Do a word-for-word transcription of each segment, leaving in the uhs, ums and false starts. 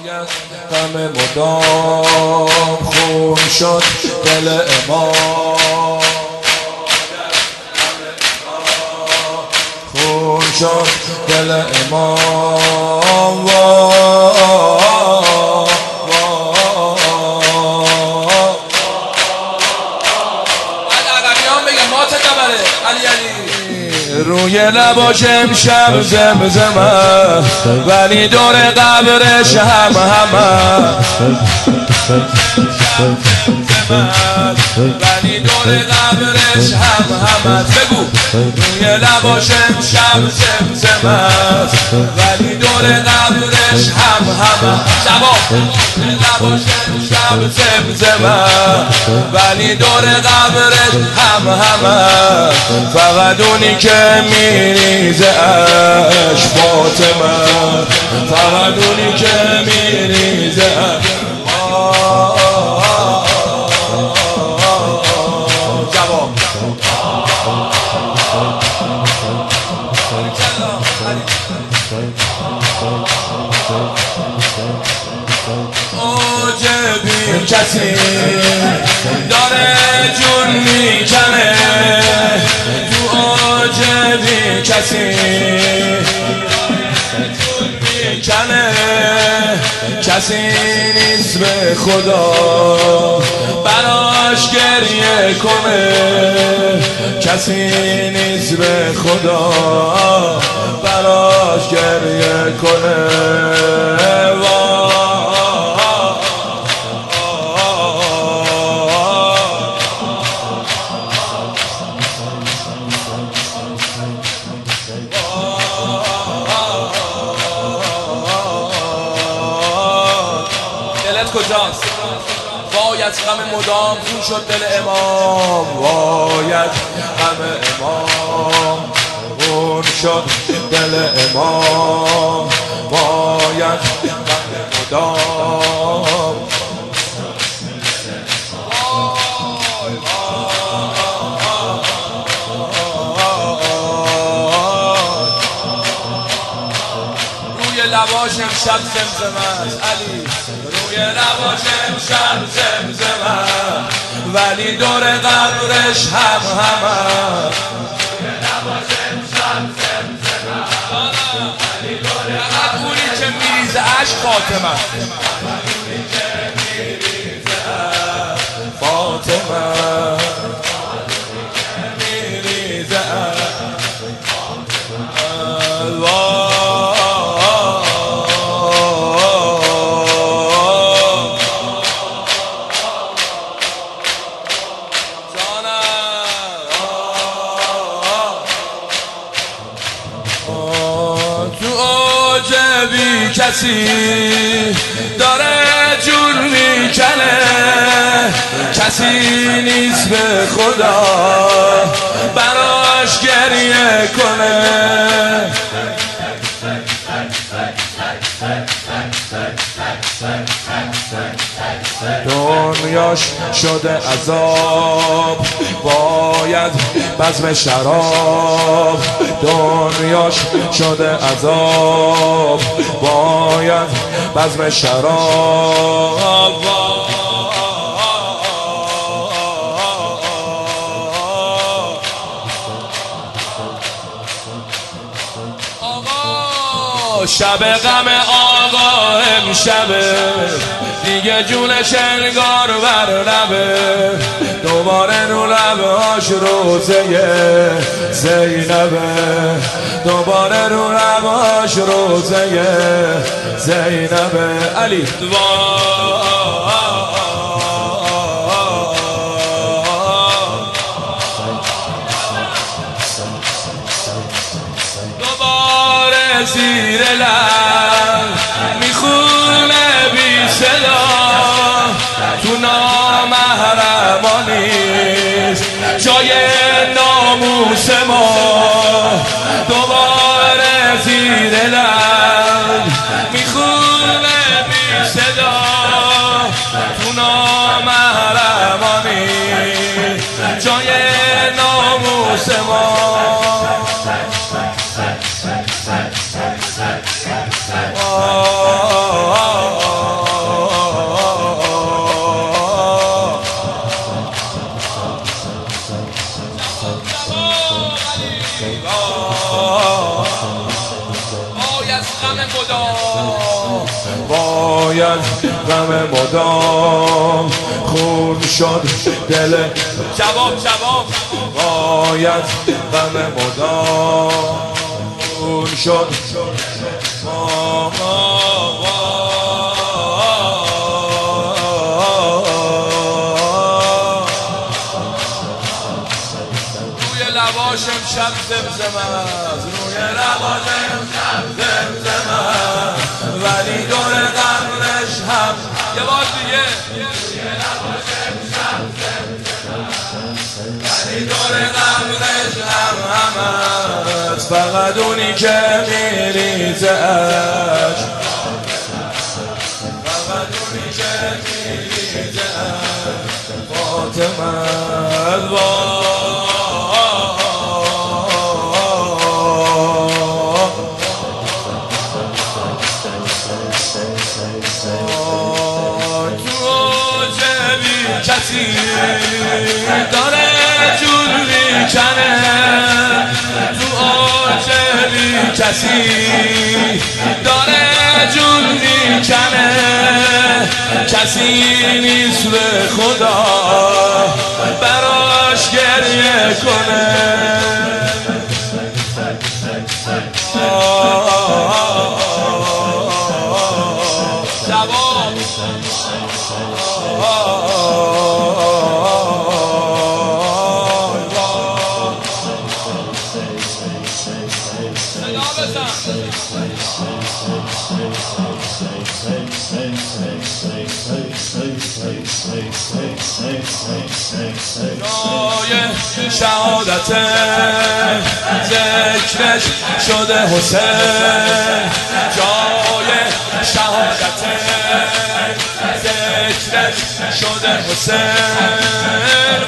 غم مدام خون شد دل امام، خون شد دل امام. روی لباش امشب زمزمه ولی دور قبرش هم همه، ولی دور قبرش هم همه. بگو روی لباش امشب زمزمه ولی دور قبرش هم همه. جواب لباش امشب زمزمه ولی دور قبرش هم همه. فقط اونی که میریزه اش فاطمه، فقط اونی که میریزه جواب. عجبی کسی داره جون میکنه، تو عجبی کسی میکنه، کسی نیست به خدا براش گریه کنه، کسی نیست به خدا براش گریه کنه. دلت کجاست؟ باید غم مدام خون شد دل امام، باید غم امام خون شد دل امام، باید غم مدام. روی لباش امشب زمزمه است علی، روی لباش امشب زمزمه ولی دور قبرش هم همه. روی لباش امشب زمزمه ولی دور قبرش اونی که میریزه عشق فاطمه، اونی که میریزه فاطمه، میریزه کسی داره جون میکنه، کسی نیست به خدا براش گریه کنه. دنیاش شده عذاب باید بزم شراب، دنیاش شده عذاب باید بزم شراب. شب غم آقا امشبه دیگه جونش انگار بر لبه، دوباره رو لبهاش روزه زینبه، دوباره رو لبهاش روزه زینبه. علی دوباره زیر لب میخونه بی صدا، تو نامحرمانیست جای ناموس ما، دوباره زیر لب میخونه بی صدا. باید غم مدام خون شد دل جواب جواب باید غم مدام خون شد روی لباش امشب زمزم است روی لباش امشب زمزم است ولی دور قبرش هم یه بار دیگه روی لباش امشب زمزم است ولی دور قبرش هم هم است فقط اونی که میریزه عشق فقط اونی که میریزه عشق فاطمه با کسی داره جون میکنه تو آجلی کسی داره جون میکنه کسی نیست به خدا براش گریه کنه جواب جای شهادت ذکرش شده حسین جای شهادت ذکرش شده حسین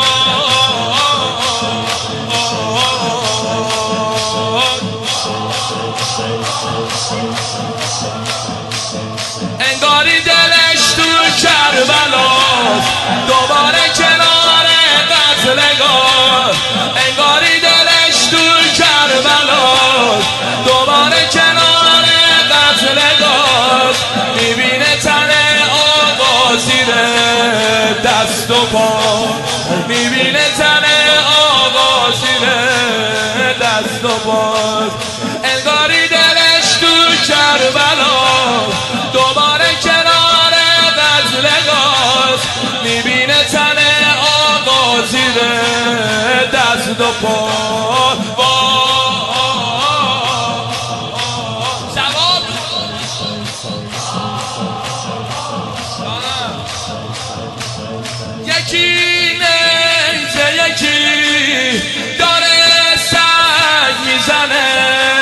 انگاری دلش تو کربلاست دوباره کنار قتلگاه انگاری دلش تو کربلاست دوباره کنار قتلگاه میبینه تن آقا زیر دست و پا میبینه تن آقا زیر دست و پا انگاری دلش تو کربلاست دوباره کنار قتلگاه میبینه تن آقا زیر دست و پا جواب یکی نیزه یکی داره سنگ میزنه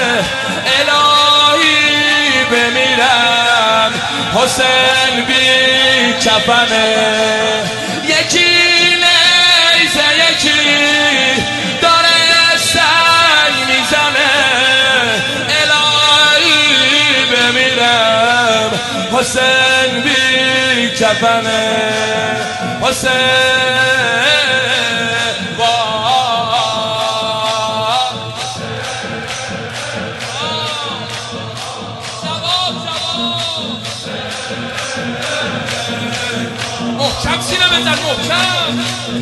الهی بمیرم حسین بی کفنه یکی نیزه یکی داره سنگ میزنه الهی بمیرم حسین بی کفنه حسین محکم سینه بزن محکم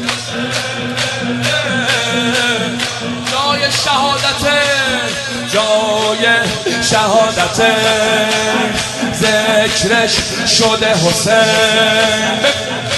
جای شهادت جای شهادت ذکرش شده حسین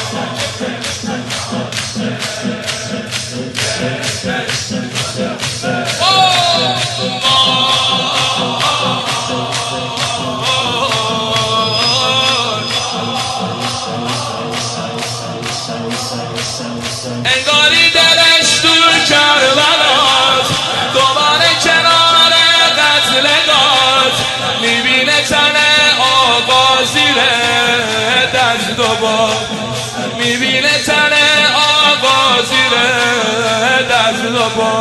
انگاری دلش تو کربلاست دوباره کنار قتلگاه میبینه تن آقا زیر دست و پا میبینه تن آقا زیر دست و پا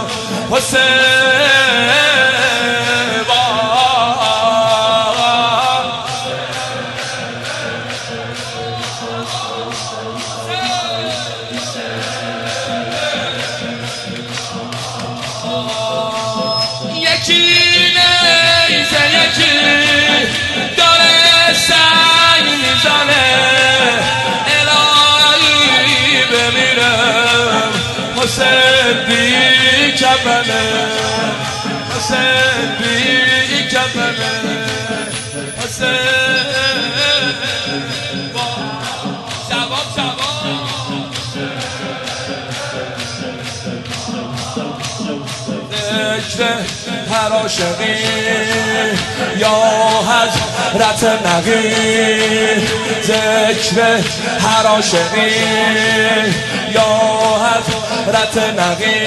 حسین یکی نیزه یکی داره سر حسین جواب جواب ذکر هر عاشقی یا حضرت نقی ذکر هر عاشقی یا حضرت نقی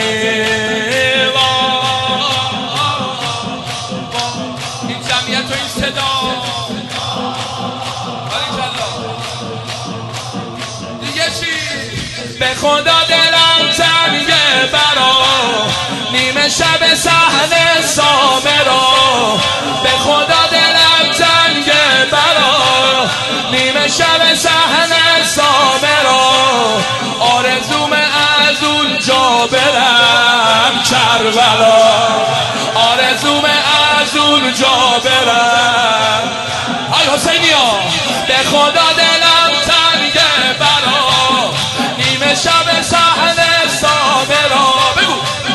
این جمعیت و این صدا دیگه چی؟ به خدا دلم تنگه برا نیمه شب صحن سامرا به خدا دلم تنگه برا نیمه شب صحن سامرا آرزوم از اونجا برم کربلا آرزوم از اونجا برم آی حسینیا به خدا دلم تنگه برا نیمه شب صحن سامرا بگو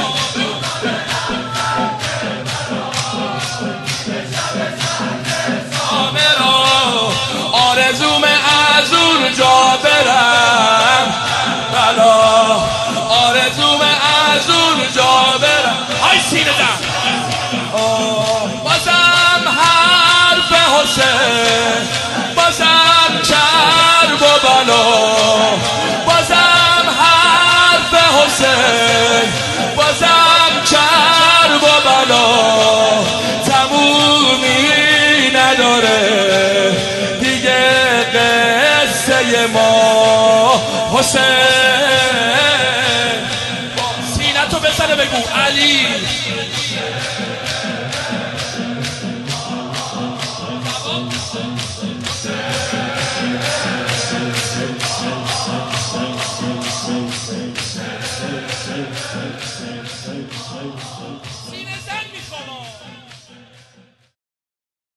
آرزوم از اونجا برم بلا آرزوم از اونجا برم های سینه دم بازم حرف حسین بازم کرب و بلا بازم حرف حسین بازم کرب و بلا تمومی نداره قصه ما حسین سینه تو بزنه بگو علی